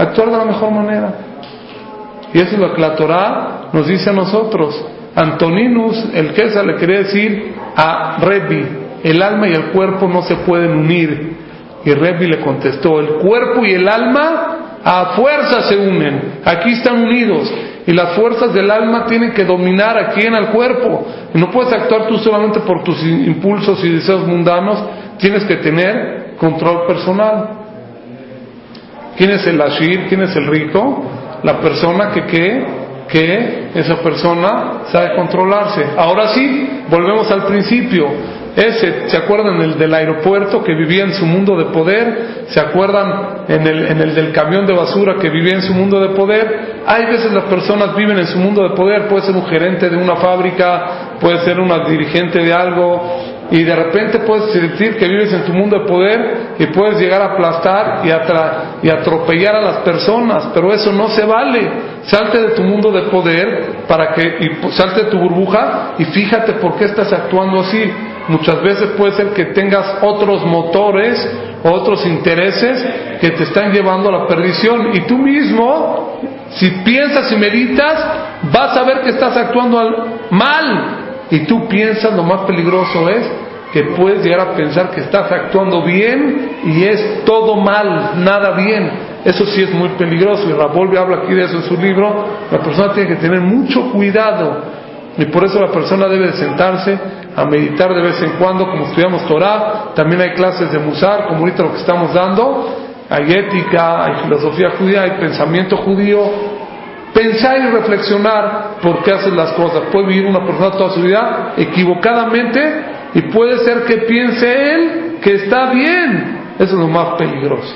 Y eso es lo que la Torah nos dice a nosotros. Antoninus, el César, le quería decir a Rebbi, el alma y el cuerpo no se pueden unir. Y Rebbi le contestó, el cuerpo y el alma a fuerza se unen, aquí están unidos, y las fuerzas del alma tienen que dominar aquí en el cuerpo, y no puedes actuar tú solamente por tus impulsos y deseos mundanos, tienes que tener control personal. ¿Quién es el ashir? ¿Quién es el rico? La persona que esa persona sabe controlarse. Ahora sí, volvemos al principio. ¿Se acuerdan el del aeropuerto que vivía en su mundo de poder? ¿Se acuerdan en el del camión de basura que vivía en su mundo de poder? Hay veces las personas viven en su mundo de poder. Puede ser un gerente de una fábrica, puede ser una dirigente de algo, y de repente puedes sentir que vives en tu mundo de poder y puedes llegar a aplastar y atropellar a las personas, pero eso no se vale. Salte de tu mundo de poder salte de tu burbuja y fíjate por qué estás actuando así. Muchas veces puede ser que tengas otros motores o otros intereses que te están llevando a la perdición, y tú mismo, si piensas y meditas, vas a ver que estás actuando mal. Y tú piensas, lo más peligroso es que puedes llegar a pensar que estás actuando bien y es todo mal, nada bien. Eso sí es muy peligroso, y Ravolvi habla aquí de eso en su libro. La persona tiene que tener mucho cuidado, y por eso la persona debe de sentarse a meditar de vez en cuando, como estudiamos Torah. También hay clases de Musar, como ahorita lo que estamos dando. Hay ética, hay filosofía judía, hay pensamiento judío. Pensar y reflexionar por qué haces las cosas. Puede vivir una persona toda su vida equivocadamente y puede ser que piense él que está bien. Eso es lo más peligroso.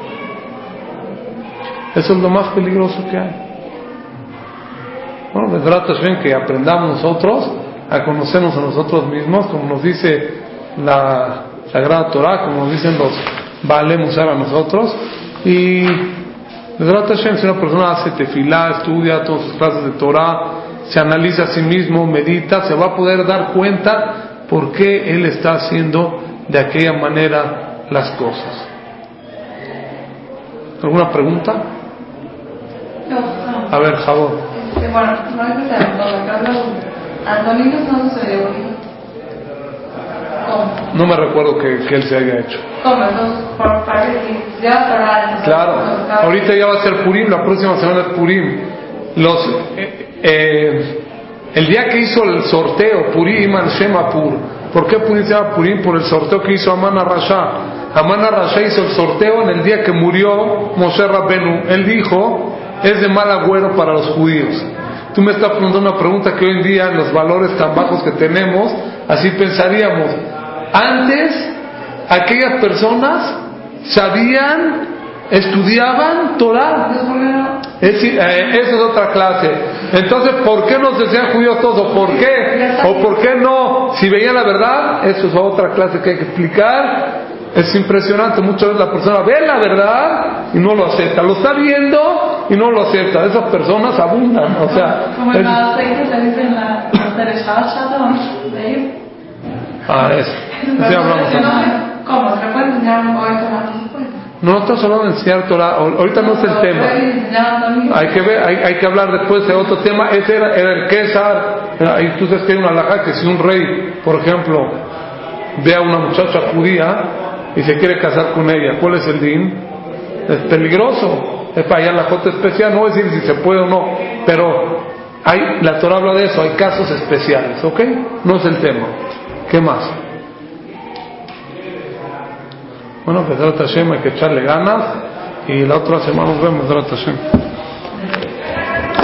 Eso es lo más peligroso que hay. Bueno, Bezrat Hashem, que aprendamos nosotros a conocernos a nosotros mismos, como nos dice la Sagrada Torah, como nos dicen los Baalei Musar a nosotros. Y Bezrat Hashem, si una persona hace tefilá, estudia todas sus clases de Torah, se analiza a sí mismo, medita, se va a poder dar cuenta por qué él está haciendo de aquella manera las cosas. ¿Alguna pregunta? No. A ver, Jabón. Bueno, no es que sea todo, Carlos. Antoninos no sucedió. ¿Cómo? No me recuerdo que él se haya hecho. ¿Cómo? Entonces, para que ya va a orar. Claro, ahorita ya va a ser Purim, la próxima semana es Purim. El día que hizo el sorteo, Purim al Shemapur. ¿Por qué Purim se llama Purim? Por el sorteo que hizo Amán Rasha. Amán Rasha hizo el sorteo en el día que murió Moshe Rabbenu. Él dijo, es de mal agüero para los judíos. Tú me estás preguntando una pregunta que hoy en día, en los valores tan bajos que tenemos, así pensaríamos. Antes, aquellas personas sabían, estudiaban Torah. Esa es otra clase. Entonces, ¿por qué no se sean judíos todos? ¿Por qué? ¿O por qué no? Si veían la verdad, eso es otra clase que hay que explicar. Es impresionante, muchas veces la persona ve la verdad y no lo acepta, lo está viendo y no lo acepta. Esas personas abundan, o sea. Como en la aceite se dice en la de ellos. Eso. Sí, hablamos. ¿Cómo? ¿Se puede enseñar hoy Torah? No estás hablando de enseñar Torah, ahorita no es el tema. Hay que ver, hay que hablar después de otro tema. Ese era el César. Y tú sabes que hay una halajá que si un rey, por ejemplo, ve a una muchacha judía y se quiere casar con ella, ¿cuál es el din? Es peligroso. Es para allá la jota especial, no voy a decir si se puede o no, pero la Torah habla de eso, hay casos especiales, ¿ok? No es el tema. ¿Qué más? Bueno, Bezrat Hashem, hay que echarle ganas y la otra semana nos vemos, Bezrat Hashem.